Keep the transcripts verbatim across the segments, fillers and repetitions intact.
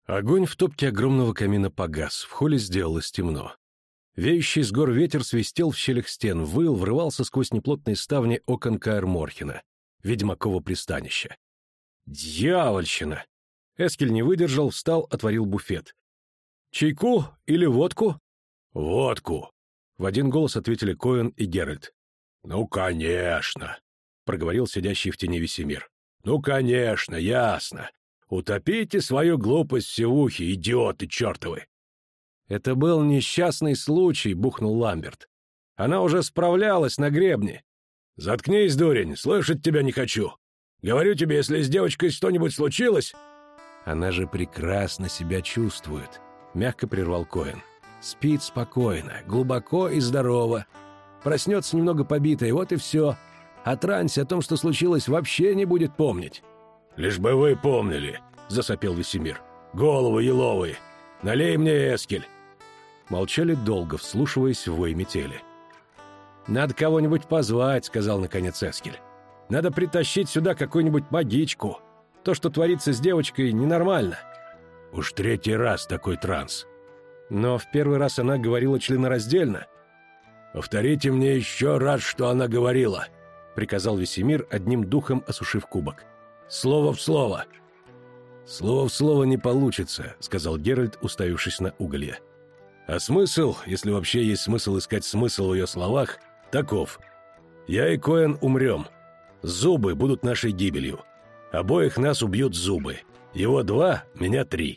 Огонь в топке огромного камина погас, в холле сделалось темно. Веющий с гор ветер свистел в щелях стен, выл, врывался сквозь неплотные ставни окон Каэр-Морхена, ведьмаково пристанища. Дьявольщина! Эскель не выдержал, встал, отворил буфет. «Чайку или водку?» «Водку!» — в один голос ответили Коэн и Геральт. «Ну, конечно!» — проговорил сидящий в тени Весемир. «Ну, конечно, ясно! Утопите свою глупость в севухе, идиоты чертовы!» «Это был несчастный случай», — бухнул Ламберт. «Она уже справлялась на гребне». «Заткнись, дурень, слышать тебя не хочу. Говорю тебе, если с девочкой что-нибудь случилось...» «Она же прекрасно себя чувствует», — мягко прервал Коэн. «Спит спокойно, глубоко и здорово. Проснется немного побитой, вот и все. О трансе, о том, что случилось, вообще не будет помнить». «Лишь бы вы помнили», — засопел Весемир. «Головы еловые. Налей мне, Эскель». Молчали долго, вслушиваясь в вой метели. «Надо кого-нибудь позвать», — сказал наконец Эскель. «Надо притащить сюда какую-нибудь магичку. То, что творится с девочкой, ненормально». «Уж третий раз такой транс». «Но в первый раз она говорила членораздельно». «Повторите мне еще раз, что она говорила», — приказал Весемир, одним духом осушив кубок. «Слово в слово». «Слово в слово не получится», — сказал Геральт, уставившись на уголья. «А смысл, если вообще есть смысл искать смысл в ее словах, таков. Я и Коэн умрем. Зубы будут нашей гибелью. Обоих нас убьют зубы. Его два, меня три».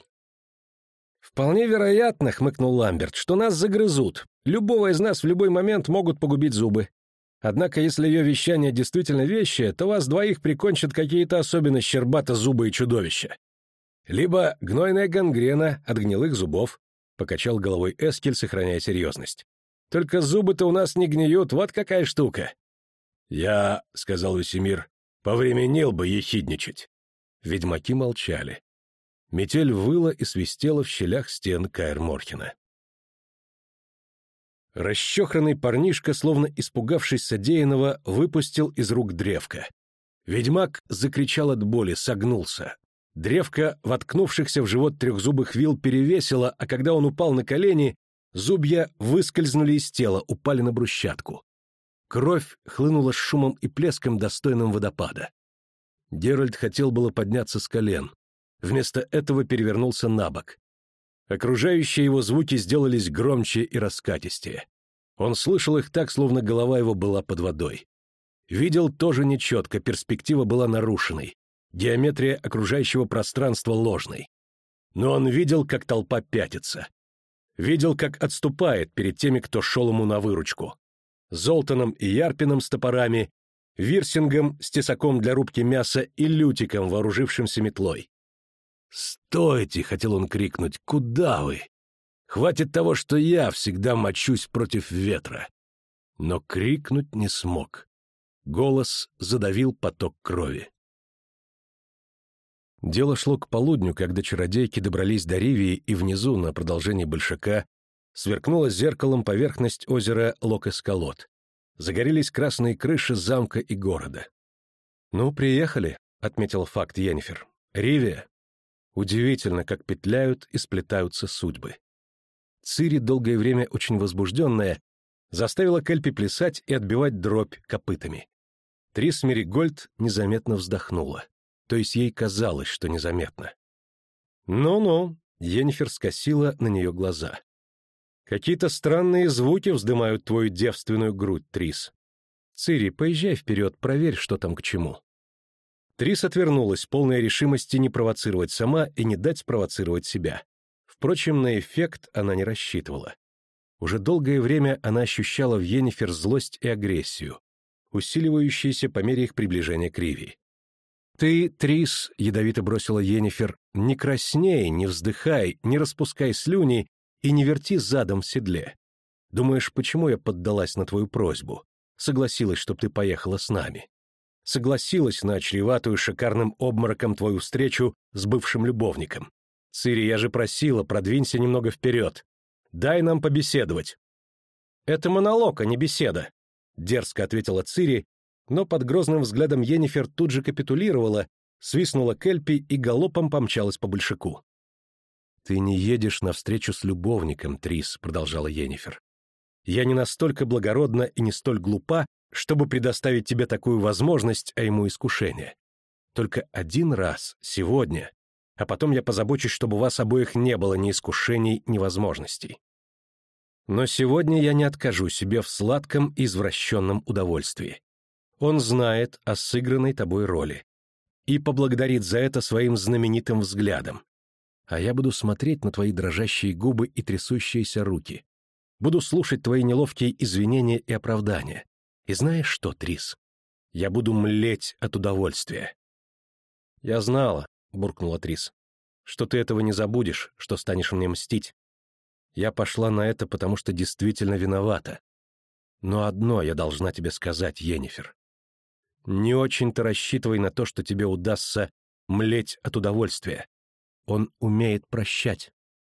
«Вполне вероятно, — хмыкнул Ламберт, — что нас загрызут. Любого из нас в любой момент могут погубить зубы. Однако, если ее вещание действительно вещее, то вас двоих прикончат какие-то особенно щербато-зубые чудовища. Либо гнойная гангрена от гнилых зубов, — покачал головой Эскель, сохраняя серьезность. Только зубы-то у нас не гниют, вот какая штука. «Я, — сказал Весемир, — повременил бы ехидничать». Ведьмаки молчали. Метель выла и свистела в щелях стен Каэр-Морхена. Расчехранный парнишка, словно испугавшись содеянного, выпустил из рук древко. Ведьмак закричал от боли, согнулся. Древко, воткнувшихся в живот трехзубых вил, перевесило, а когда он упал на колени, зубья выскользнули из тела, упали на брусчатку. Кровь хлынула с шумом и плеском, достойным водопада. Геральт хотел было подняться с колен. Вместо этого перевернулся на бок. Окружающие его звуки сделались громче и раскатистее. Он слышал их так, словно голова его была под водой. Видел тоже нечетко, перспектива была нарушенной, геометрия окружающего пространства ложной. Но он видел, как толпа пятится. Видел, как отступает перед теми, кто шел ему на выручку. Золтаном и Ярпином с топорами, Вирсингом с тесаком для рубки мяса и Лютиком, вооружившимся метлой. «Стойте!» — хотел он крикнуть. «Куда вы? Хватит того, что я всегда мочусь против ветра». Но крикнуть не смог. Голос задавил поток крови. Дело шло к полудню, когда чародейки добрались до Ривии, и внизу, на продолжении большака, сверкнула зеркалом поверхность озера Лок-Эскалот. Загорелись красные крыши замка и города. «Ну, приехали», — отметил факт Йеннифер. «Ривия». Удивительно, как петляют и сплетаются судьбы. Цири, долгое время очень возбужденная, заставила Кельпи плясать и отбивать дробь копытами. Трис Меригольд незаметно вздохнула. То есть ей казалось, что незаметно. «Ну-ну», — Йеннифер скосила на нее глаза. «Какие-то странные звуки вздымают твою девственную грудь, Трис. Цири, поезжай вперед, проверь, что там к чему». Трис отвернулась, полная решимости не провоцировать сама и не дать спровоцировать себя. Впрочем, на эффект она не рассчитывала. Уже долгое время она ощущала в Йеннифер злость и агрессию, усиливающиеся по мере их приближения к Ривии. «Ты, Трис, — ядовито бросила Йеннифер, — не красней, не вздыхай, не распускай слюни и не верти задом в седле. Думаешь, почему я поддалась на твою просьбу? Согласилась, чтоб ты поехала с нами. Согласилась на чреватую шикарным обмороком твою встречу с бывшим любовником. Цири, я же просила, продвинься немного вперед. Дай нам побеседовать». «Это монолог, а не беседа», — дерзко ответила Цири, но под грозным взглядом Йеннифер тут же капитулировала, свистнула Кельпи и галопом помчалась по большаку. «Ты не едешь навстречу с любовником, Трис», — продолжала Йеннифер. «Я не настолько благородна и не столь глупа, чтобы предоставить тебе такую возможность, а ему искушение. Только один раз, сегодня, а потом я позабочусь, чтобы у вас обоих не было ни искушений, ни возможностей. Но сегодня я не откажу себе в сладком и извращенном удовольствии. Он знает о сыгранной тобой роли и поблагодарит за это своим знаменитым взглядом. А я буду смотреть на твои дрожащие губы и трясущиеся руки. Буду слушать твои неловкие извинения и оправдания. И знаешь что, Трис? Я буду млеть от удовольствия». «Я знала», — буркнула Трис, — «что ты этого не забудешь, что станешь мне мстить. Я пошла на это, потому что действительно виновата. Но одно я должна тебе сказать, Йеннифер. Не очень-то рассчитывай на то, что тебе удастся млеть от удовольствия. Он умеет прощать».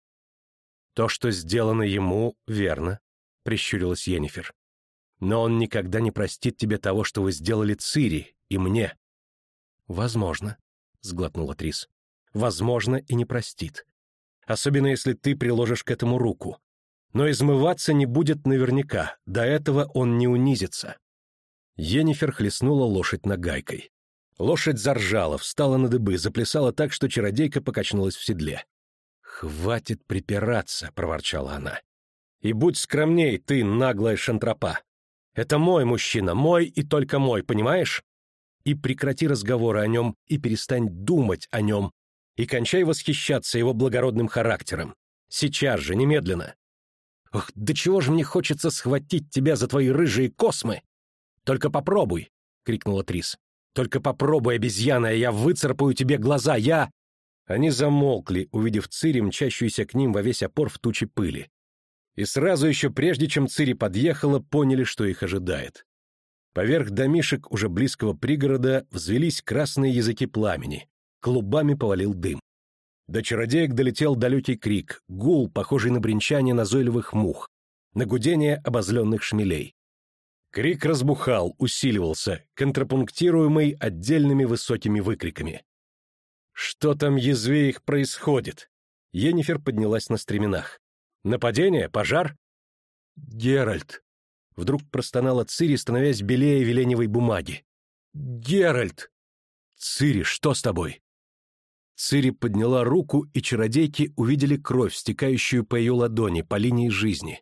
«То, что сделано ему, верно», — прищурилась Йеннифер. «Но он никогда не простит тебе того, что вы сделали Цири и мне». «Возможно», — сглотнула Трис. «Возможно, и не простит. Особенно, если ты приложишь к этому руку. Но измываться не будет наверняка, до этого он не унизится». Йеннифер хлестнула лошадь нагайкой. Лошадь заржала, встала на дыбы, заплясала так, что чародейка покачнулась в седле. «Хватит припираться», — проворчала она. «И будь скромней, ты, наглая шантропа. Это мой мужчина, мой и только мой, понимаешь? И прекрати разговоры о нем, и перестань думать о нем, и кончай восхищаться его благородным характером. Сейчас же, немедленно. Ох, до чего же мне хочется схватить тебя за твои рыжие космы! Только попробуй!» — крикнула Трис. «Только попробуй, обезьяна, и я выцарапаю тебе глаза, я...» Они замолкли, увидев Цири, мчащуюся к ним во весь опор в туче пыли. И сразу еще прежде, чем Цири подъехала, поняли, что их ожидает. Поверх домишек уже близкого пригорода взвелись красные языки пламени, клубами повалил дым. До чародеек долетел далекий крик, гул, похожий на бренчание назойливых мух, на гудение обозленных шмелей. Крик разбухал, усиливался, контрапунктируемый отдельными высокими выкриками. «Что там, язви их, происходит?» Йеннифер поднялась на стременах. «Нападение? Пожар?» «Геральт!» Вдруг простонала Цири, становясь белее веленевой бумаги. «Геральт!» «Цири, что с тобой?» Цири подняла руку, и чародейки увидели кровь, стекающую по ее ладони, по линии жизни.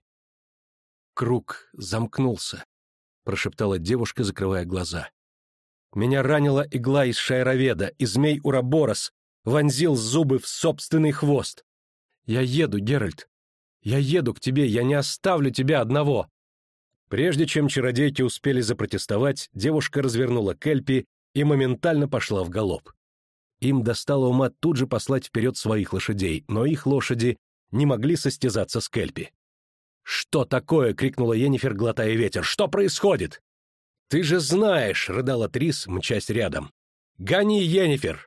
«Круг замкнулся», — прошептала девушка, закрывая глаза. «Меня ранила игла из шайроведа, и змей Ураборос вонзил зубы в собственный хвост. Я еду, Геральт. Я еду к тебе, я не оставлю тебя одного!» Прежде чем чародейки успели запротестовать, девушка развернула Кельпи и моментально пошла в галоп. Им достало ума тут же послать вперед своих лошадей, но их лошади не могли состязаться с Кельпи. «Что такое?» — крикнула Йеннифер, глотая ветер. «Что происходит?» «Ты же знаешь!» — рыдала Трис, мчась рядом. «Гони, Йеннифер!»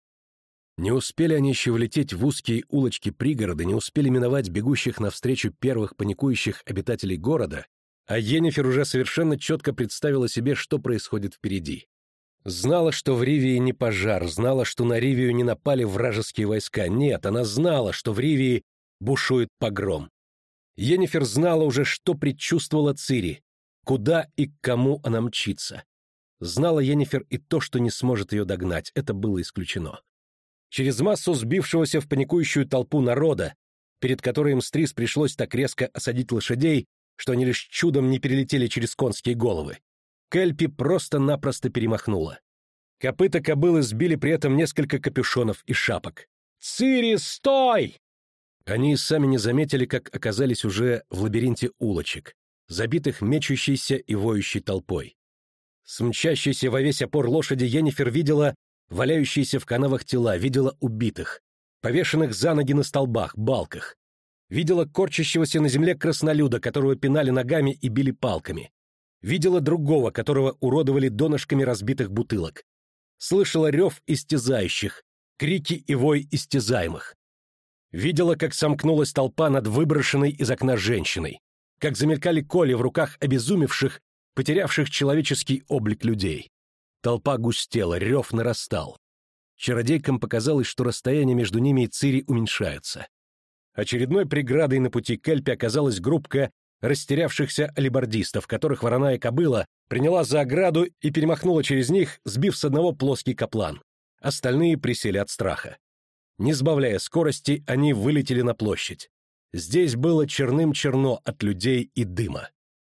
Не успели они еще влететь в узкие улочки пригорода, не успели миновать бегущих навстречу первых паникующих обитателей города, а Йеннифер уже совершенно четко представила себе, что происходит впереди. Знала, что в Ривии не пожар, знала, что на Ривию не напали вражеские войска. Нет, она знала, что в Ривии бушует погром. Йеннифер знала уже, что предчувствовала Цири, куда и к кому она мчится. Знала Йеннифер и то, что не сможет ее догнать, это было исключено. Через массу сбившегося в паникующую толпу народа, перед которой им с Трис пришлось так резко осадить лошадей, что они лишь чудом не перелетели через конские головы, Кельпи просто-напросто перемахнула. Копыта кобылы сбили при этом несколько капюшонов и шапок. «Цири, стой!» Они и сами не заметили, как оказались уже в лабиринте улочек, забитых мечущейся и воющей толпой. С мчащейся во весь опор лошади Йеннифер видела валяющиеся в канавах тела, видела убитых, повешенных за ноги на столбах, балках. Видела корчащегося на земле краснолюда, которого пинали ногами и били палками. Видела другого, которого уродовали донышками разбитых бутылок. Слышала рев истязающих, крики и вой истязаемых. Видела, как сомкнулась толпа над выброшенной из окна женщиной, как замелькали коли в руках обезумевших, потерявших человеческий облик людей. Толпа густела, рев нарастал. Чародейкам показалось, что расстояние между ними и Цири уменьшается. Очередной преградой на пути к Эльпе оказалась группка растерявшихся алибардистов, которых вороная кобыла приняла за ограду и перемахнула через них, сбив с одного плоский каплан. Остальные присели от страха. Не сбавляя скорости, они вылетели на площадь. Здесь было черным-черно от людей и дыма.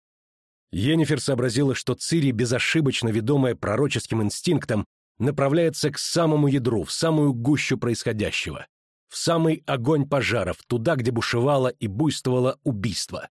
Йеннифер сообразила, что Цири, безошибочно ведомая пророческим инстинктом, направляется к самому ядру, в самую гущу происходящего, в самый огонь пожаров, туда, где бушевало и буйствовало убийство.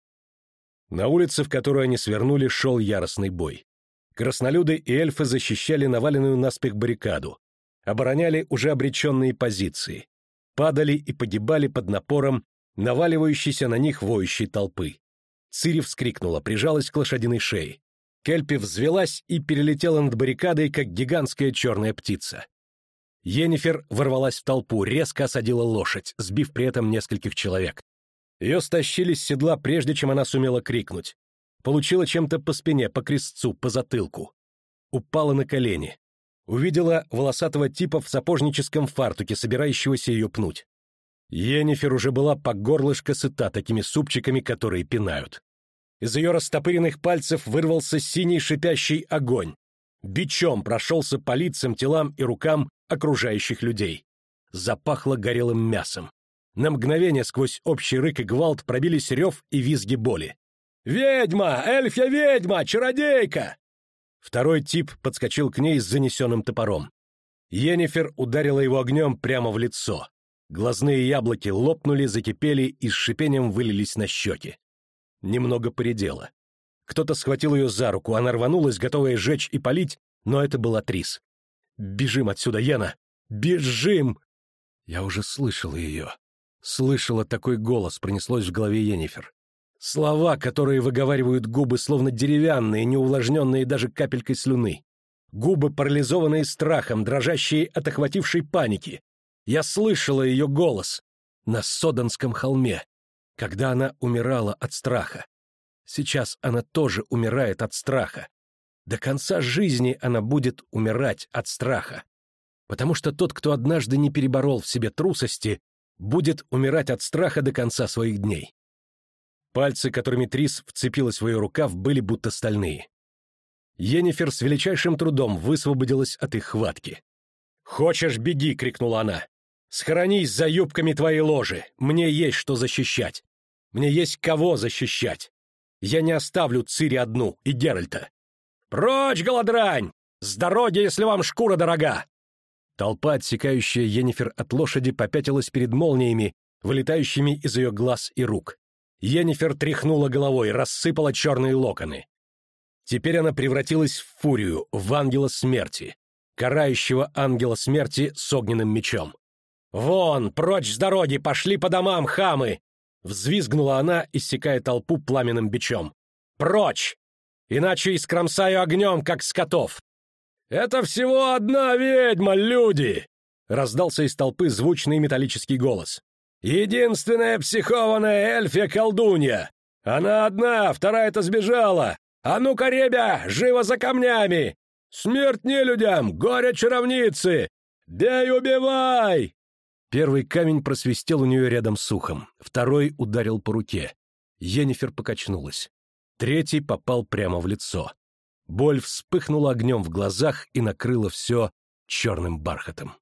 На улице, в которую они свернули, шел яростный бой. Краснолюды и эльфы защищали наваленную наспех баррикаду, обороняли уже обреченные позиции, падали и погибали под напором наваливающейся на них воющей толпы. Цири вскрикнула, прижалась к лошадиной шее. Кельпи взвелась и перелетела над баррикадой, как гигантская черная птица. Йеннифер ворвалась в толпу, резко осадила лошадь, сбив при этом нескольких человек. Ее стащили с седла, прежде чем она сумела крикнуть. Получила чем-то по спине, по крестцу, по затылку. Упала на колени. Увидела волосатого типа в сапожническом фартуке, собирающегося ее пнуть. Йеннифер уже была по горлышко сыта такими супчиками, которые пинают. Из ее растопыренных пальцев вырвался синий шипящий огонь. Бичом прошелся по лицам, телам и рукам окружающих людей. Запахло горелым мясом. На мгновение сквозь общий рык и гвалт пробились рев и визги боли. «Ведьма! Эльфья ведьма! Чародейка!» Второй тип подскочил к ней с занесенным топором. Йеннифер ударила его огнем прямо в лицо. Глазные яблоки лопнули, закипели и с шипением вылились на щеки. Немного поредела. Кто-то схватил ее за руку, она рванулась, готовая сжечь и палить, но это была Трис. «Бежим отсюда, Йена! Бежим!» Я уже слышала ее. Слышала такой голос, пронеслось в голове Йеннифер. Слова, которые выговаривают губы, словно деревянные, не увлажненные даже капелькой слюны. Губы, парализованные страхом, дрожащие от охватившей паники. Я слышала ее голос на Соданском холме, когда она умирала от страха. Сейчас она тоже умирает от страха. До конца жизни она будет умирать от страха. Потому что тот, кто однажды не переборол в себе трусости, будет умирать от страха до конца своих дней. Пальцы, которыми Трис вцепилась в ее рукав, были будто стальные. Йеннифер с величайшим трудом высвободилась от их хватки. «Хочешь, беги!» — крикнула она. «Схоронись за юбками твоей ложи! Мне есть что защищать! Мне есть кого защищать! Я не оставлю Цири одну и Геральта! Прочь, голодрань! С дороги, если вам шкура дорога!» Толпа, отсекающая Йеннифер от лошади, попятилась перед молниями, вылетающими из ее глаз и рук. Йеннифер тряхнула головой, рассыпала черные локоны. Теперь она превратилась в фурию, в ангела смерти, карающего ангела смерти с огненным мечом. «Вон, прочь с дороги, пошли по домам, хамы!» Взвизгнула она, иссекая толпу пламенным бичом. «Прочь! Иначе искромсаю огнем, как скотов!» «Это всего одна ведьма, люди!» Раздался из толпы звучный металлический голос. «Единственная психованная эльфия-колдунья! Она одна, вторая-то сбежала! А ну-ка, ребя, живо за камнями! Смерть нелюдям, горе чаровницы! Бей, убивай!» Первый камень просвистел у нее рядом с ухом, второй ударил по руке. Йеннифер покачнулась. Третий попал прямо в лицо. Боль вспыхнула огнем в глазах и накрыла все черным бархатом.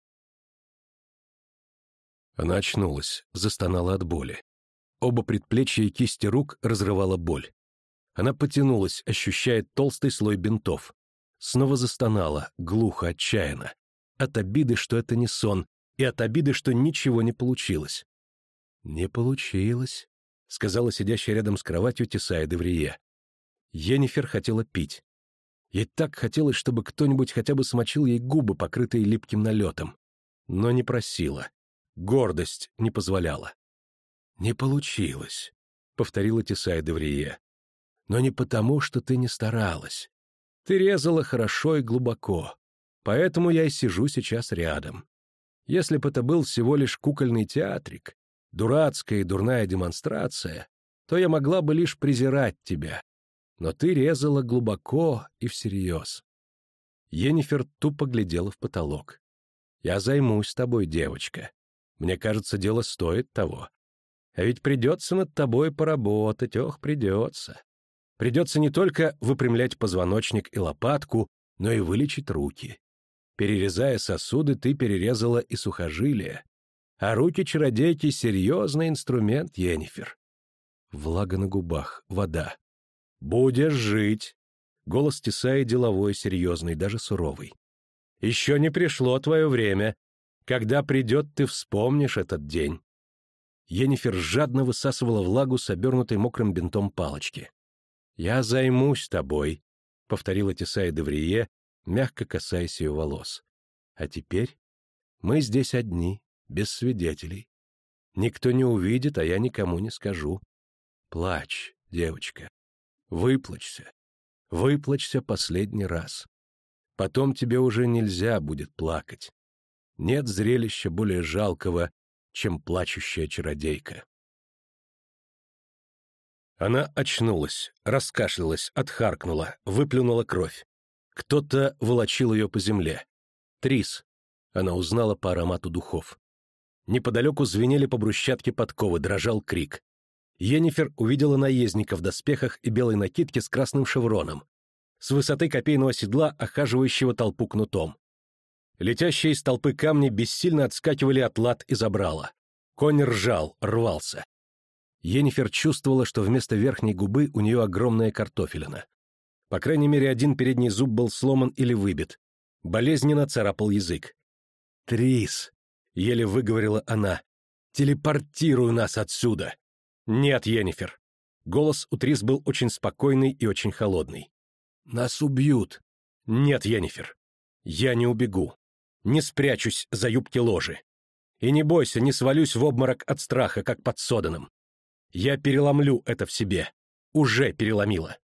Она очнулась, застонала от боли. Оба предплечья и кисти рук разрывала боль. Она потянулась, ощущая толстый слой бинтов. Снова застонала, глухо, отчаянно. От обиды, что это не сон, и от обиды, что ничего не получилось. «Не получилось», — сказала сидящая рядом с кроватью Тесая де Врие. Йеннифер хотела пить. Ей так хотелось, чтобы кто-нибудь хотя бы смочил ей губы, покрытые липким налетом. Но не просила. Гордость не позволяла. «Не получилось», — повторила Тесая де Врие. «Но не потому, что ты не старалась. Ты резала хорошо и глубоко, поэтому я и сижу сейчас рядом. Если бы это был всего лишь кукольный театрик, дурацкая и дурная демонстрация, то я могла бы лишь презирать тебя. Но ты резала глубоко и всерьез». Йеннифер тупо глядела в потолок. «Я займусь тобой, девочка. Мне кажется, дело стоит того. А ведь придется над тобой поработать, ох, придется. Придется не только выпрямлять позвоночник и лопатку, но и вылечить руки. Перерезая сосуды, ты перерезала и сухожилия. А руки чародейки — серьезный инструмент, Йеннифер. Влага на губах, вода. Будешь жить. Голос Тесаи деловой, серьезный, даже суровый. Еще не пришло твое время. Когда придет, ты вспомнишь этот день. Йеннифер жадно высасывала влагу с обернутой мокрым бинтом палочки. «Я займусь тобой», — повторила Тесаи де Врие, мягко касаясь ее волос. «А теперь мы здесь одни, без свидетелей. Никто не увидит, а я никому не скажу. Плачь, девочка, выплачься, выплачься последний раз. Потом тебе уже нельзя будет плакать. Нет зрелища более жалкого, чем плачущая чародейка». Она очнулась, раскашлялась, отхаркнула, выплюнула кровь. Кто-то волочил ее по земле. Трис. Она узнала по аромату духов. Неподалеку звенели по брусчатке подковы, дрожал крик. Йеннифер увидела наездника в доспехах и белой накидке с красным шевроном, с высоты копейного седла, охаживающего толпу кнутом. Летящие из толпы камни бессильно отскакивали от лад и забрала. Конь ржал, рвался. Йеннифер чувствовала, что вместо верхней губы у нее огромная картофелина. По крайней мере, один передний зуб был сломан или выбит. Болезненно царапал язык. «Трис!» — еле выговорила она. «Телепортируй нас отсюда!» «Нет, Йеннифер!» Голос у Трис был очень спокойный и очень холодный. «Нас убьют!» «Нет, Йеннифер! Я не убегу. Не спрячусь за юбки ложи. И не бойся, не свалюсь в обморок от страха, как под Соданом. Я переломлю это в себе. Уже переломила».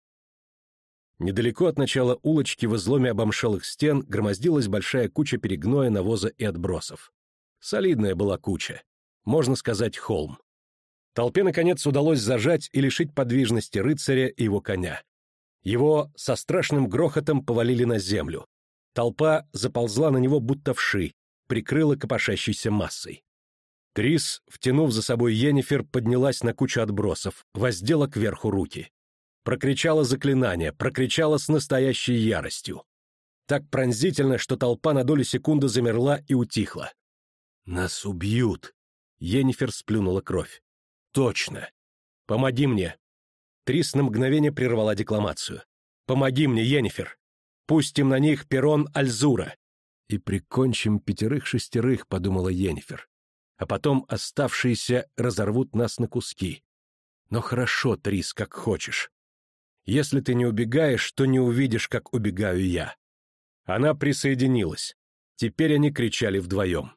Недалеко от начала улочки в изломе обомшелых стен громоздилась большая куча перегноя, навоза и отбросов. Солидная была куча. Можно сказать, холм. Толпе, наконец, удалось зажать и лишить подвижности рыцаря и его коня. Его со страшным грохотом повалили на землю. Толпа заползла на него будто вши, прикрыла копошащейся массой. Трис, втянув за собой Йеннифер, поднялась на кучу отбросов, воздела кверху руки. Прокричала заклинание, прокричала с настоящей яростью. Так пронзительно, что толпа на долю секунды замерла и утихла. «Нас убьют!» Йеннифер сплюнула кровь. «Точно! Помоги мне!» Трис на мгновение прервала декламацию. «Помоги мне, Йеннифер! Пустим на них перрон Альзура!» «И прикончим пятерых-шестерых», — подумала Йеннифер. «А потом оставшиеся разорвут нас на куски. Но хорошо, Трис, как хочешь. Если ты не убегаешь, то не увидишь, как убегаю я». Она присоединилась. Теперь они кричали вдвоем.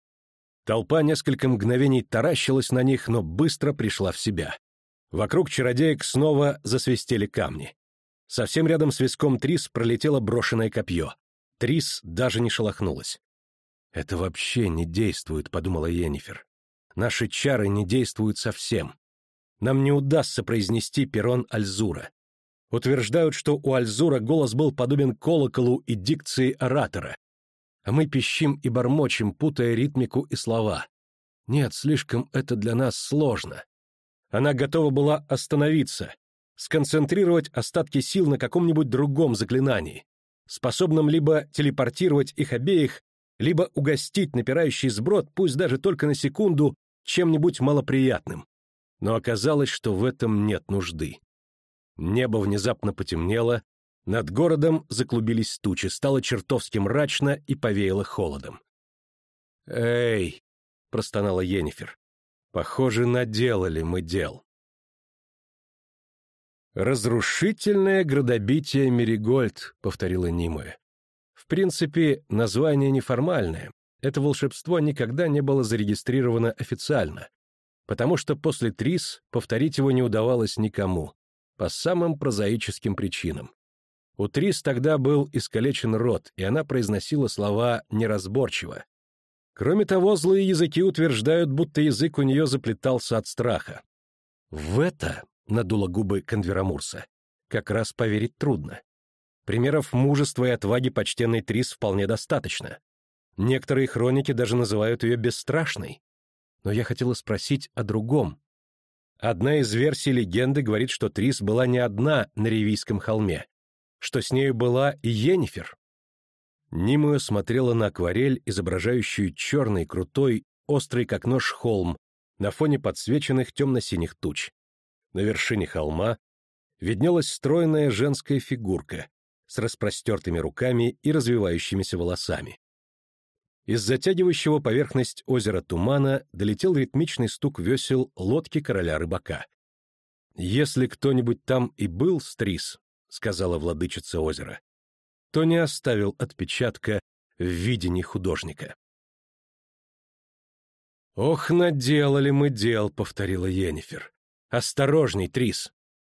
Толпа несколько мгновений таращилась на них, но быстро пришла в себя. Вокруг чародеек снова засвистели камни. Совсем рядом с виском Трис пролетело брошенное копье. Трис даже не шелохнулась. «Это вообще не действует», — подумала Йеннифер. «Наши чары не действуют совсем. Нам не удастся произнести перрон Альзура. Утверждают, что у Альзура голос был подобен колоколу и дикции оратора. А мы пищим и бормочем, путая ритмику и слова. Нет, слишком это для нас сложно». Она готова была остановиться, сконцентрировать остатки сил на каком-нибудь другом заклинании, способном либо телепортировать их обеих, либо угостить напирающий сброд, пусть даже только на секунду, чем-нибудь малоприятным. Но оказалось, что в этом нет нужды. Небо внезапно потемнело, над городом заклубились тучи, стало чертовски мрачно и повеяло холодом. «Эй!» — простонала Йеннифер. «Похоже, наделали мы дел». «Разрушительное градобитие Меригольд», — повторила Нимуэ. В принципе, название неформальное. Это волшебство никогда не было зарегистрировано официально, потому что после Трис повторить его не удавалось никому, по самым прозаическим причинам. У Трис тогда был искалечен рот, и она произносила слова неразборчиво. Кроме того, злые языки утверждают, будто язык у нее заплетался от страха. В это, — надула губы Конверамурса, — как раз поверить трудно. Примеров мужества и отваги почтенной Трис вполне достаточно. Некоторые хроники даже называют ее бесстрашной. Но я хотела спросить о другом. Одна из версий легенды говорит, что Трис была не одна на Ревийском холме, что с нею была и Йеннифер. Нимуя смотрела на акварель, изображающую черный, крутой, острый как нож холм на фоне подсвеченных темно-синих туч. На вершине холма виднелась стройная женская фигурка с распростертыми руками и развивающимися волосами. Из затягивающего поверхность озера тумана долетел ритмичный стук весел лодки короля-рыбака. «Если кто-нибудь там и был с Трис, — сказала владычица озера, — то не оставил отпечатка в видении художника». «Ох, наделали мы дел», — повторила Йеннифер. «Осторожней, Трис!»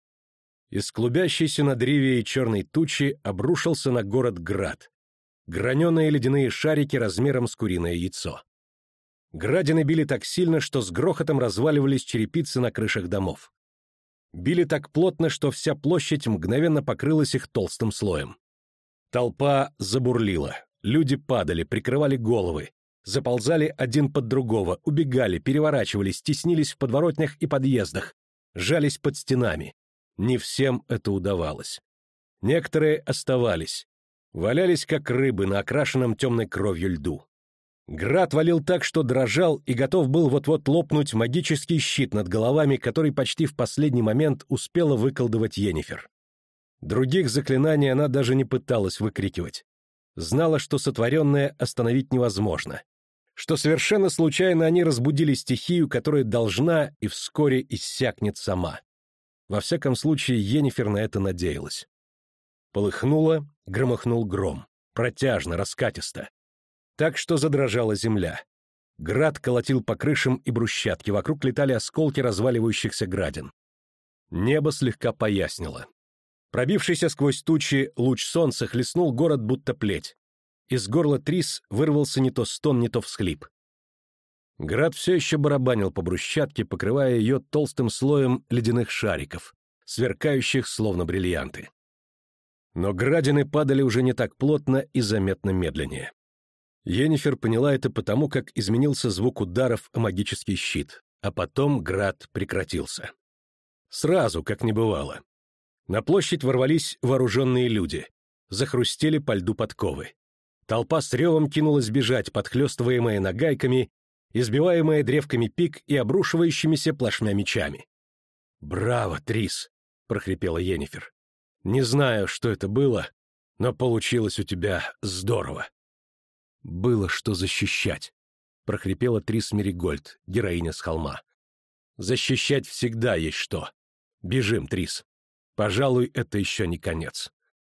Из клубящейся над Ривией черной тучи обрушился на город град. Граненые ледяные шарики размером с куриное яйцо. Градины били так сильно, что с грохотом разваливались черепицы на крышах домов. Били так плотно, что вся площадь мгновенно покрылась их толстым слоем. Толпа забурлила, люди падали, прикрывали головы, заползали один под другого, убегали, переворачивались, теснились в подворотнях и подъездах, жались под стенами. Не всем это удавалось. Некоторые оставались, валялись как рыбы на окрашенном темной кровью льду. Град валил так, что дрожал и готов был вот-вот лопнуть магический щит над головами, который почти в последний момент успела выколдовать Йеннифер. Других заклинаний она даже не пыталась выкрикивать. Знала, что сотворенное остановить невозможно, что совершенно случайно они разбудили стихию, которая должна и вскоре иссякнет сама. Во всяком случае, Йеннифер на это надеялась. Полыхнуло, громыхнул гром, протяжно, раскатисто. Так что задрожала земля. Град колотил по крышам и брусчатке, вокруг летали осколки разваливающихся градин. Небо слегка пояснило. Пробившийся сквозь тучи луч солнца хлестнул город будто плеть. Из горла Трис вырвался не то стон, не то всхлип. Град все еще барабанил по брусчатке, покрывая ее толстым слоем ледяных шариков, сверкающих словно бриллианты. Но градины падали уже не так плотно и заметно медленнее. Йеннифер поняла это потому, как изменился звук ударов о магический щит, а потом град прекратился. Сразу, как не бывало. На площадь ворвались вооруженные люди, захрустели по льду подковы. Толпа с ревом кинулась бежать, подхлестываемая нагайками, избиваемая древками пик и обрушивающимися плашмя мечами. «Браво, Трис!» — прохрипела Йеннифер. «Не знаю, что это было, но получилось у тебя здорово». «Было что защищать», — прохрипела Трис Меригольд, героиня с холма. «Защищать всегда есть что. Бежим, Трис. Пожалуй, это еще не конец».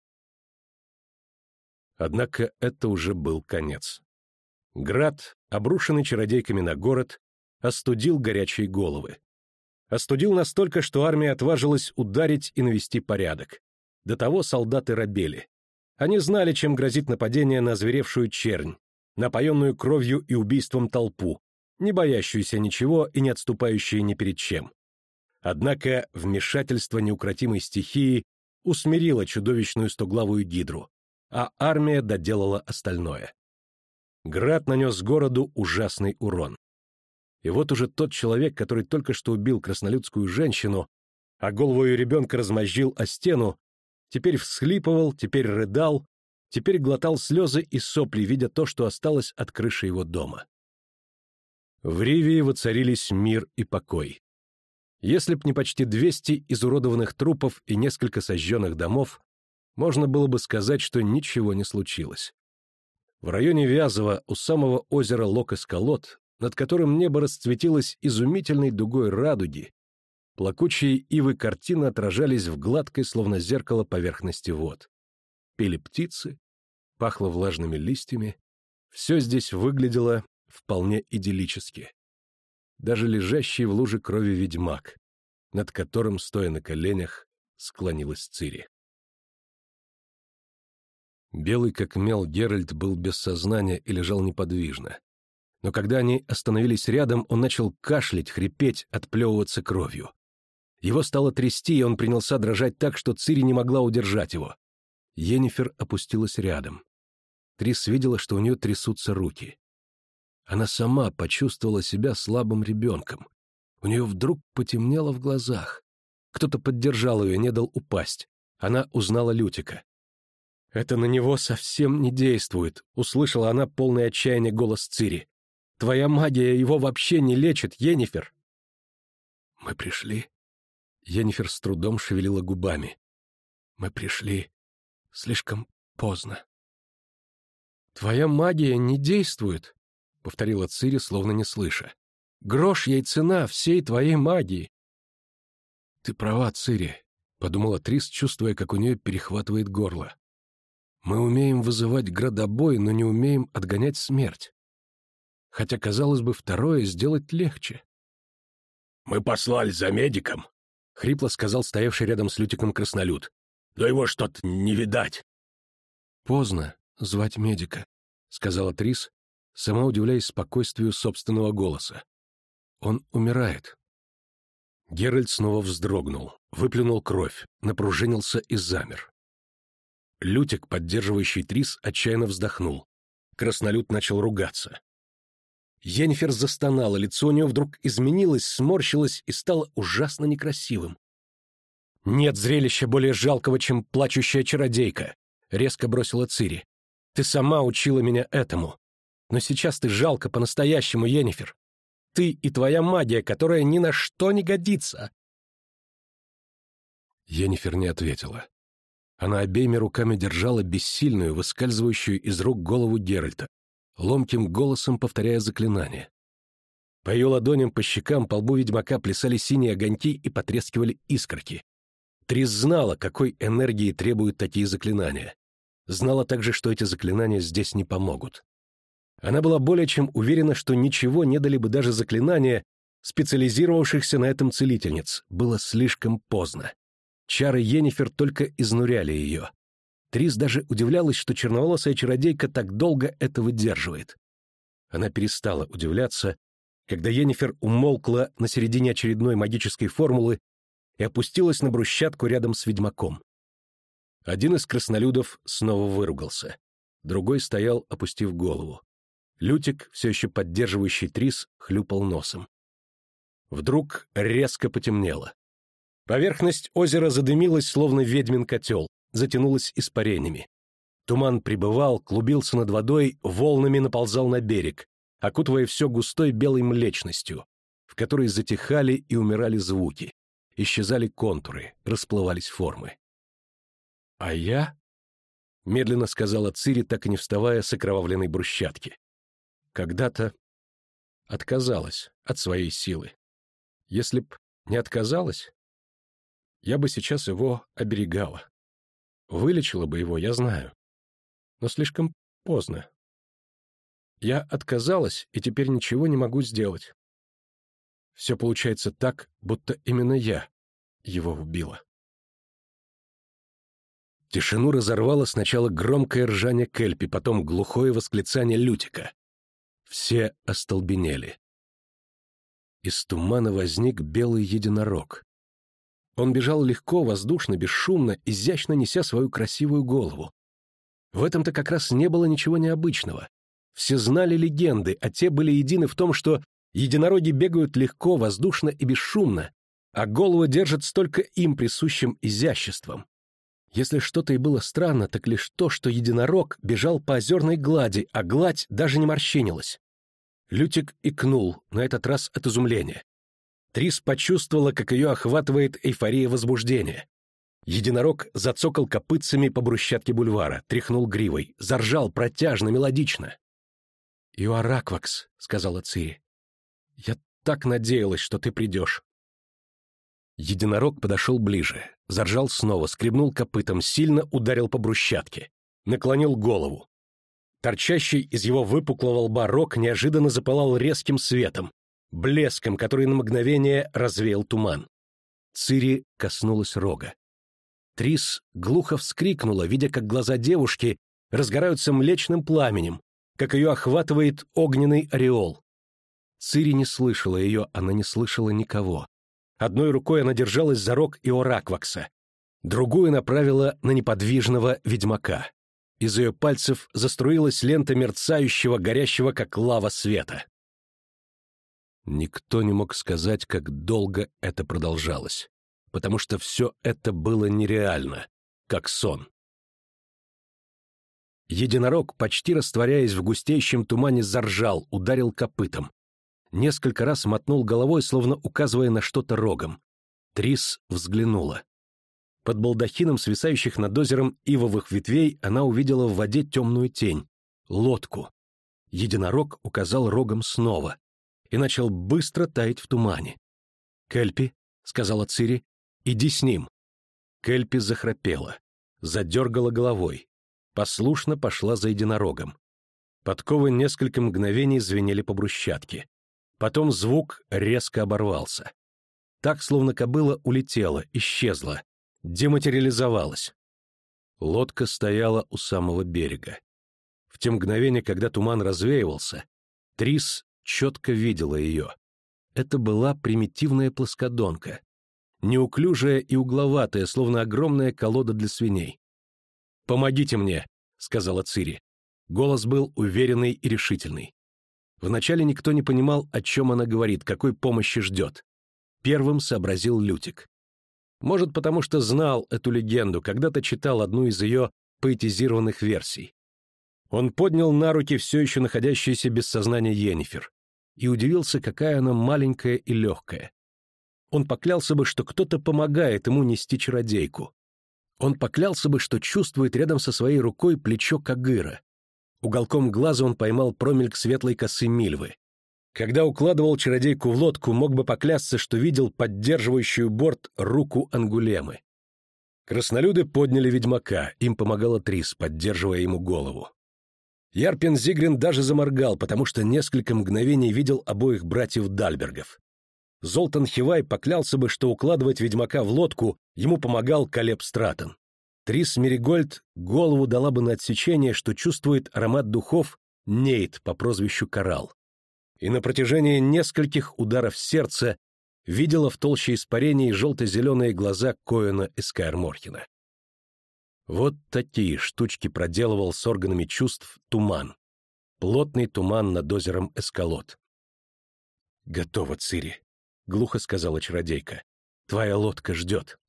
Однако это уже был конец. Град, обрушенный чародейками на город, остудил горячие головы. Остудил настолько, что армия отважилась ударить и навести порядок. До того солдаты робели. Они знали, чем грозит нападение на озверевшую чернь, напоенную кровью и убийством толпу, не боящуюся ничего и не отступающую ни перед чем. Однако вмешательство неукротимой стихии усмирило чудовищную стоглавую гидру, а армия доделала остальное. Град нанес городу ужасный урон. И вот уже тот человек, который только что убил краснолюдскую женщину, а голову ее ребенка размозжил о стену, теперь всхлипывал, теперь рыдал, теперь глотал слезы и сопли, видя то, что осталось от крыши его дома. В Ривии воцарились мир и покой. Если б не почти двести изуродованных трупов и несколько сожженных домов, можно было бы сказать, что ничего не случилось. В районе Вязова, у самого озера Лок-Эскалот, над которым небо расцветилось изумительной дугой радуги, плакучие ивы картины отражались в гладкой, словно зеркало, поверхности вод. Пели птицы, пахло влажными листьями. Все здесь выглядело вполне идиллически. Даже лежащий в луже крови ведьмак, над которым, стоя на коленях, склонилась Цири. Белый как мел Геральт был без сознания и лежал неподвижно. Но когда они остановились рядом, он начал кашлять, хрипеть, отплевываться кровью. Его стало трясти, и он принялся дрожать так, что Цири не могла удержать его. Йеннифер опустилась рядом. Трис видела, что у нее трясутся руки. Она сама почувствовала себя слабым ребенком. У нее вдруг потемнело в глазах. Кто-то поддержал ее, не дал упасть. Она узнала Лютика. «Это на него совсем не действует», — услышала она полный отчаяния голос Цири. «Твоя магия его вообще не лечит, Йеннифер». «Мы пришли». Йеннифер с трудом шевелила губами. «Мы пришли слишком поздно». «Твоя магия не действует», — повторила Цири, словно не слыша. «Грош ей цена всей твоей магии». «Ты права, Цири», — подумала Трис, чувствуя, как у нее перехватывает горло. «Мы умеем вызывать градобой, но не умеем отгонять смерть. Хотя, казалось бы, второе сделать легче». «Мы послали за медиком», — хрипло сказал стоявший рядом с Лютиком краснолюд. «Но его что-то не видать». «Поздно звать медика», — сказала Трис, сама удивляясь спокойствию собственного голоса. «Он умирает». Геральт снова вздрогнул, выплюнул кровь, напружинился и замер. Лютик, поддерживающий Трис, отчаянно вздохнул. Краснолюд начал ругаться. Йеннифер застонала, лицо у нее вдруг изменилось, сморщилось и стало ужасно некрасивым. «Нет зрелища более жалкого, чем плачущая чародейка», — резко бросила Цири. «Ты сама учила меня этому. Но сейчас ты жалко по-настоящему, Йеннифер. Ты и твоя магия, которая ни на что не годится». Йеннифер не ответила. Она обеими руками держала бессильную, выскальзывающую из рук голову Геральта, ломким голосом повторяя заклинание. По ее ладоням, по щекам, по лбу ведьмака плясали синие огоньки и потрескивали искорки. Трис знала, какой энергии требуют такие заклинания. Знала также, что эти заклинания здесь не помогут. Она была более чем уверена, что ничего не дали бы даже заклинания, специализировавшихся на этом целительниц. Было слишком поздно. Чары Йеннифер только изнуряли ее. Трис даже удивлялась, что черноволосая чародейка так долго это выдерживает. Она перестала удивляться, когда Йеннифер умолкла на середине очередной магической формулы и опустилась на брусчатку рядом с ведьмаком. Один из краснолюдов снова выругался. Другой стоял, опустив голову. Лютик, все еще поддерживающий Трис, хлюпал носом. Вдруг резко потемнело. Поверхность озера задымилась, словно ведьмин котел, затянулась испарениями. Туман прибывал, клубился над водой, волнами наползал на берег, окутывая все густой белой млечностью, в которой затихали и умирали звуки, исчезали контуры, расплывались формы. «А я?» — медленно сказала Цири, так и не вставая с окровавленной брусчатки. «Когда-то отказалась от своей силы. Если б не отказалась, я бы сейчас его оберегала. Вылечила бы его, я знаю. Но слишком поздно. Я отказалась, и теперь ничего не могу сделать. Все получается так, будто именно я его убила». Тишину разорвало сначала громкое ржание Кельпи, потом глухое восклицание Лютика. Все остолбенели. Из тумана возник белый единорог. Он бежал легко, воздушно, бесшумно, изящно неся свою красивую голову. В этом-то как раз не было ничего необычного. Все знали легенды, а те были едины в том, что единороги бегают легко, воздушно и бесшумно, а голову держат с только им присущим изяществом. Если что-то и было странно, так лишь то, что единорог бежал по озерной глади, а гладь даже не морщинилась. Лютик икнул, на этот раз от изумления. Трис почувствовала, как ее охватывает эйфория возбуждения. Единорог зацокал копытцами по брусчатке бульвара, тряхнул гривой, заржал протяжно, мелодично. «Иоараквакс», — сказала Цири, — «я так надеялась, что ты придешь». Единорог подошел ближе, заржал снова, скребнул копытом, сильно ударил по брусчатке, наклонил голову. Торчащий из его выпуклого лба рог неожиданно запылал резким светом, блеском, который на мгновение развеял туман. Цири коснулась рога. Трис глухо вскрикнула, видя, как глаза девушки разгораются млечным пламенем, как ее охватывает огненный ореол. Цири не слышала ее, она не слышала никого. Одной рукой она держалась за рог Иоараквакса, другую направила на неподвижного ведьмака. Из ее пальцев заструилась лента мерцающего, горящего, как лава, света. Никто не мог сказать, как долго это продолжалось, потому что все это было нереально, как сон. Единорог, почти растворяясь в густеющем тумане, заржал, ударил копытом. Несколько раз мотнул головой, словно указывая на что-то рогом. Трис взглянула. Под балдахином свисающих над озером ивовых ветвей она увидела в воде темную тень — лодку. Единорог указал рогом снова и начал быстро таять в тумане. «Кельпи», — сказала Цири, — «иди с ним». Кельпи захрапела, задергала головой. Послушно пошла за единорогом. Подковы несколько мгновений звенели по брусчатке. Потом звук резко оборвался. Так, словно кобыла улетела, исчезла, дематериализовалась. Лодка стояла у самого берега. В те мгновения, когда туман развеивался, Трис четко видела ее. Это была примитивная плоскодонка, неуклюжая и угловатая, словно огромная колода для свиней. «Помогите мне», — сказала Цири. Голос был уверенный и решительный. Вначале никто не понимал, о чем она говорит, какой помощи ждет. Первым сообразил Лютик. Может, потому что знал эту легенду, когда-то читал одну из ее поэтизированных версий. Он поднял на руки все еще находящуюся без сознания Йеннифер и удивился, какая она маленькая и легкая. Он поклялся бы, что кто-то помогает ему нести чародейку. Он поклялся бы, что чувствует рядом со своей рукой плечо Кагыра. Уголком глаза он поймал промельк светлой косы Мильвы. Когда укладывал чародейку в лодку, мог бы поклясться, что видел поддерживающую борт руку Ангулемы. Краснолюды подняли ведьмака, им помогала Трис, поддерживая ему голову. Ярпин Зигрин даже заморгал, потому что несколько мгновений видел обоих братьев Дальбергов. Золтан Хивай поклялся бы, что укладывать ведьмака в лодку ему помогал Калеб Стратон. Трис Меригольд голову дала бы на отсечение, что чувствует аромат духов Нейт по прозвищу Коралл. И на протяжении нескольких ударов сердца видела в толще испарений желто-зеленые глаза Коэна из Каэр-Морхена. Вот такие штучки проделывал с органами чувств туман. Плотный туман над озером Эскалот. «Готово, Цири», — глухо сказала чародейка. «Твоя лодка ждет».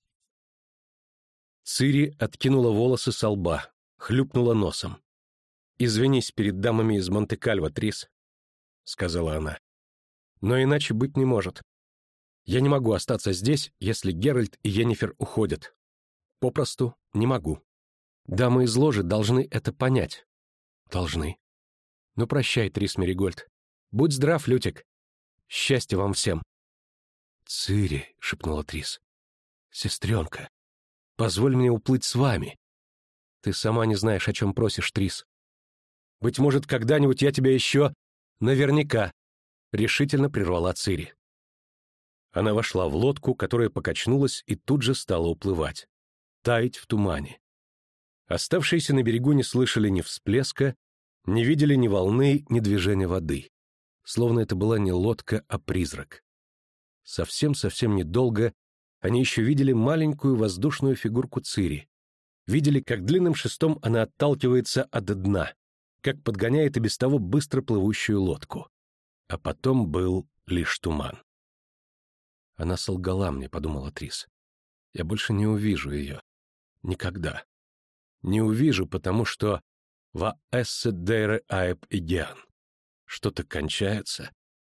Цири откинула волосы со лба, хлюпнула носом. «Извинись перед дамами из Монте-Кальво, Трис», — сказала она. «Но иначе быть не может. Я не могу остаться здесь, если Геральт и Йеннифер уходят. Попросту не могу. Дамы из ложи должны это понять». «Должны. Ну, прощай, Трис Меригольд. Будь здрав, Лютик. Счастья вам всем». «Цири», — шепнула Трис. «Сестренка, позволь мне уплыть с вами». «Ты сама не знаешь, о чем просишь, Трис. Быть может, когда-нибудь я тебя еще... наверняка», — решительно прервала Цири. Она вошла в лодку, которая покачнулась и тут же стала уплывать. Таять в тумане. Оставшиеся на берегу не слышали ни всплеска, не видели ни волны, ни движения воды. Словно это была не лодка, а призрак. Совсем-совсем недолго они еще видели маленькую воздушную фигурку Цири. Видели, как длинным шестом она отталкивается от дна, как подгоняет и без того быстро плывущую лодку. А потом был лишь туман. «Она солгала мне», — подумала Трис. «Я больше не увижу ее. Никогда. Не увижу, потому что «Ва эссе дейре аэб игиан». Что-то кончается».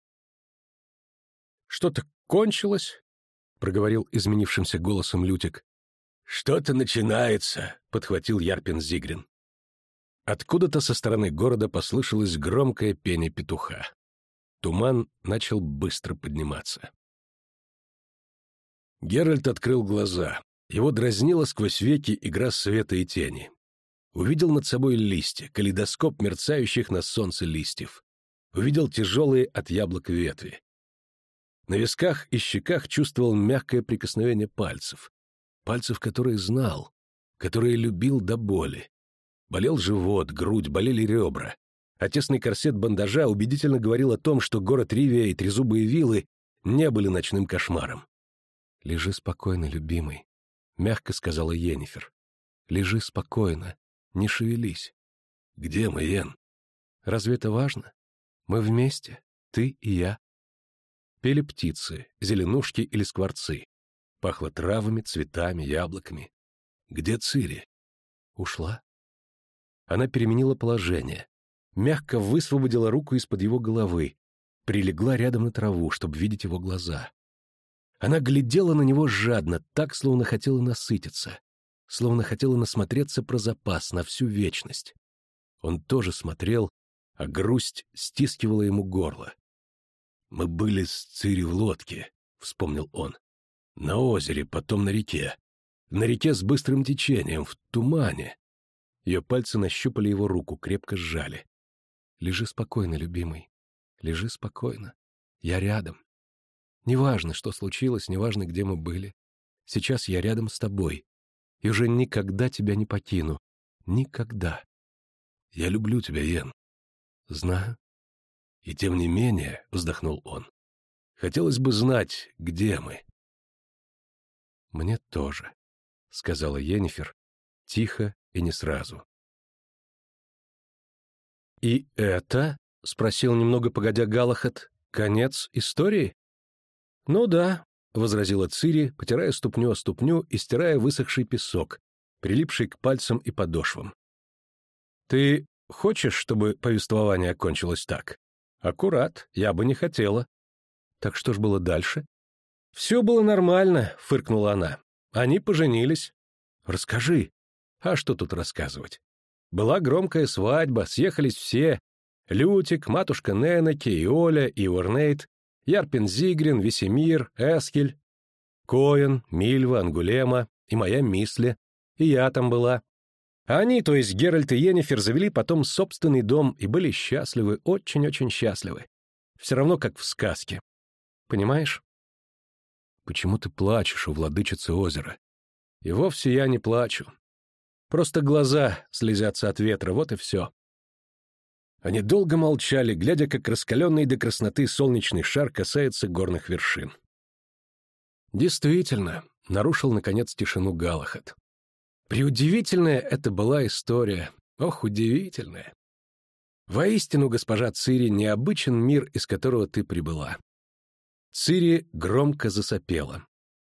«Что-то кончилось?» — проговорил изменившимся голосом Лютик. «Что-то начинается», — подхватил Ярпин Зигрин. Откуда-то со стороны города послышалось громкое пение петуха. Туман начал быстро подниматься. Геральт открыл глаза. Его дразнила сквозь веки игра света и тени. Увидел над собой листья, калейдоскоп мерцающих на солнце листьев. Увидел тяжелые от яблок ветви. На висках и щеках чувствовал мягкое прикосновение пальцев. Пальцев, которые знал, которые любил до боли. Болел живот, грудь, болели ребра. А тесный корсет бандажа убедительно говорил о том, что город Ривия и трезубые виллы не были ночным кошмаром. «Лежи спокойно, любимый», — мягко сказала Йеннифер. «Лежи спокойно, не шевелись». «Где мы, Йен?» «Разве это важно? Мы вместе, ты и я». Пели птицы, зеленушки или скворцы. Пахло травами, цветами, яблоками. Где Цири? Ушла. Она переменила положение, мягко высвободила руку из-под его головы, прилегла рядом на траву, чтобы видеть его глаза. Она глядела на него жадно, так, словно хотела насытиться, словно хотела насмотреться про запас на всю вечность. Он тоже смотрел, а грусть стискивала ему горло. «Мы были с Цири в лодке», — вспомнил он. «На озере, потом на реке. На реке с быстрым течением, в тумане». Ее пальцы нащупали его руку, крепко сжали. «Лежи спокойно, любимый. Лежи спокойно. Я рядом. Неважно, что случилось, неважно, где мы были. Сейчас я рядом с тобой. И уже никогда тебя не покину. Никогда. Я люблю тебя, Йен. Знаю. И тем не менее, — вздохнул он, — хотелось бы знать, где мы». «Мне тоже», — сказала Йеннифер, тихо и не сразу. «И это, — спросил немного погодя Галахад, — конец истории?» «Ну да», — возразила Цири, потирая ступню о ступню и стирая высохший песок, прилипший к пальцам и подошвам. «Ты хочешь, чтобы повествование окончилось так?» «Аккурат, я бы не хотела». «Так что ж было дальше?» «Все было нормально», — фыркнула она. «Они поженились». «Расскажи». «А что тут рассказывать? Была громкая свадьба, съехались все. Лютик, матушка Ненеке, и Оля, и Уорнейт, Ярпин Зигрин, Весемир, Эскель, Коэн, Мильва, Ангулема, и моя Мисли, и я там была. А они, то есть Геральт и Йеннифер, завели потом собственный дом и были счастливы, очень-очень счастливы. Все равно, как в сказке. Понимаешь? Почему ты плачешь, у владычицы озера? И вовсе я не плачу. Просто глаза слезятся от ветра, вот и все. Они долго молчали, глядя, как раскаленный до красноты солнечный шар касается горных вершин. Действительно, нарушил, наконец, тишину Галахад. Преудивительная это была история. Ох, удивительная. Воистину, госпожа Цири, необычен мир, из которого ты прибыла. Цири громко засопела.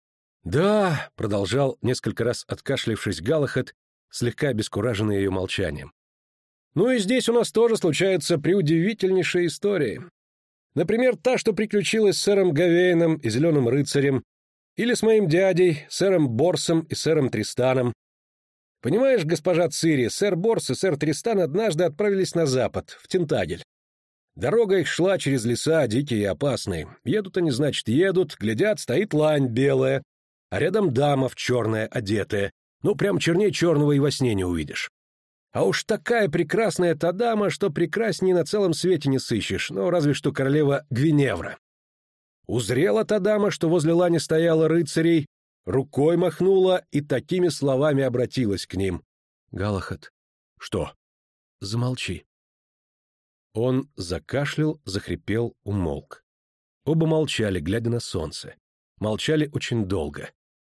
«Да», — продолжал, несколько раз откашлившись Галахад, слегка обескураженный ее молчанием. «Ну и здесь у нас тоже случаются преудивительнейшие истории. Например, та, что приключилась с сэром Гавейном и Зеленым рыцарем, или с моим дядей, сэром Борсом и сэром Тристаном. Понимаешь, госпожа Цири, сэр Борс и сэр Тристан однажды отправились на запад, в Тинтагель. Дорога их шла через леса, дикие и опасные. Едут они, значит, едут, глядят, стоит лань белая, а рядом дама в черное одетая. Ну, прям черней черного и во сне не увидишь. А уж такая прекрасная та дама, что прекрасней на целом свете не сыщешь, ну, разве что королева Гвиневра. Узрела та дама, что возле лани стояла рыцарей, рукой махнула и такими словами обратилась к ним. «Галахад». «Что?» «Замолчи». Он закашлял, захрипел, умолк. Оба молчали, глядя на солнце. Молчали очень долго.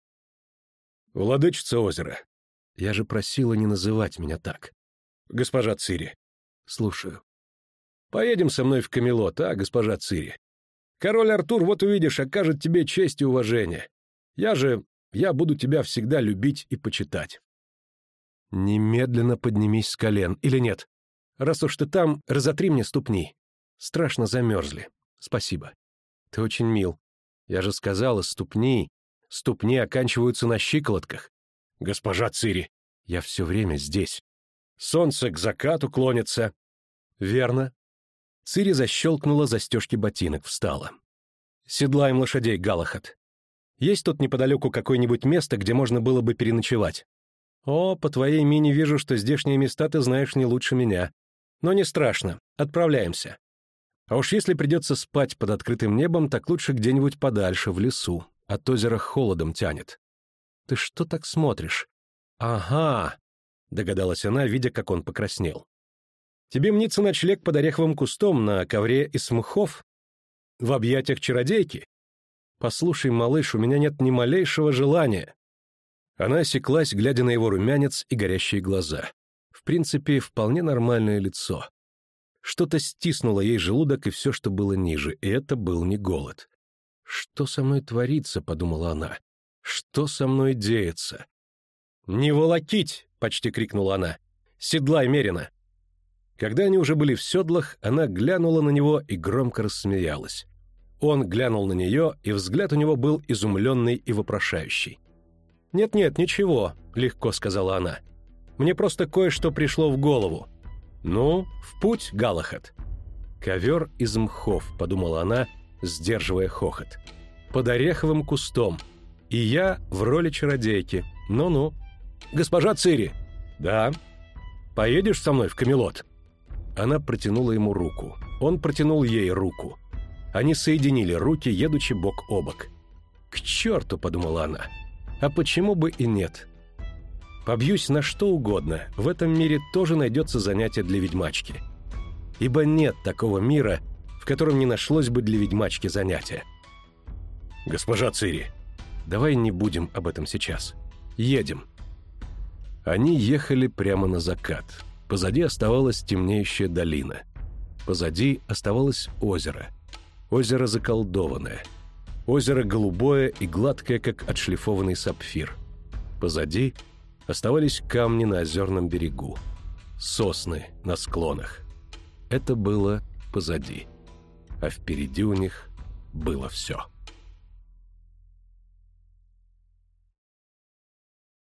«Владычица озера, я же просила не называть меня так. Госпожа Цири». «Слушаю». «Поедем со мной в Камелот, а, госпожа Цири? Король Артур, вот увидишь, окажет тебе честь и уважение. Я же, я буду тебя всегда любить и почитать». «Немедленно поднимись с колен, или нет? Раз уж ты там, разотри мне ступни. Страшно замерзли. Спасибо. Ты очень мил. Я же сказала, ступни. Ступни оканчиваются на щиколотках. Госпожа Цири, я все время здесь. Солнце к закату клонится». «Верно». Цири защелкнула застежки ботинок, встала. «Седлаем лошадей, Галахад. Есть тут неподалеку какое-нибудь место, где можно было бы переночевать?» «О, по твоей мине вижу, что здешние места ты знаешь не лучше меня. Но не страшно, отправляемся. А уж если придется спать под открытым небом, так лучше где-нибудь подальше, в лесу. От озера холодом тянет». «Ты что так смотришь?» «Ага», — догадалась она, видя, как он покраснел. «Тебе мнится ночлег под ореховым кустом на ковре из мхов? В объятиях чародейки? Послушай, малыш, у меня нет ни малейшего желания». Она осеклась, глядя на его румянец и горящие глаза. В принципе, вполне нормальное лицо. Что-то стиснуло ей желудок и все, что было ниже, и это был не голод. «Что со мной творится?» — подумала она. «Что со мной деется?» «Не волокить!» — почти крикнула она. «Седлай мерено!» Когда они уже были в седлах, она глянула на него и громко рассмеялась. Он глянул на нее, и взгляд у него был изумленный и вопрошающий. «Нет-нет, ничего», — легко сказала она. «Мне просто кое-что пришло в голову». «Ну, в путь, Галахад». «Ковер из мхов», — подумала она, сдерживая хохот. «Под ореховым кустом. И я в роли чародейки. Ну-ну». «Госпожа Цири!» «Да». «Поедешь со мной в Камелот?» Она протянула ему руку. Он протянул ей руку. Они соединили руки, едучи бок о бок. «К черту!» — подумала она. «А почему бы и нет?» Побьюсь на что угодно, в этом мире тоже найдется занятие для ведьмачки. Ибо нет такого мира, в котором не нашлось бы для ведьмачки занятия. «Госпожа Цири!» «Давай не будем об этом сейчас. Едем». Они ехали прямо на закат. Позади оставалась темнеющая долина. Позади оставалось озеро. Озеро заколдованное. Озеро голубое и гладкое, как отшлифованный сапфир. Позади оставались камни на озерном берегу. Сосны на склонах. Это было позади. А впереди у них было все.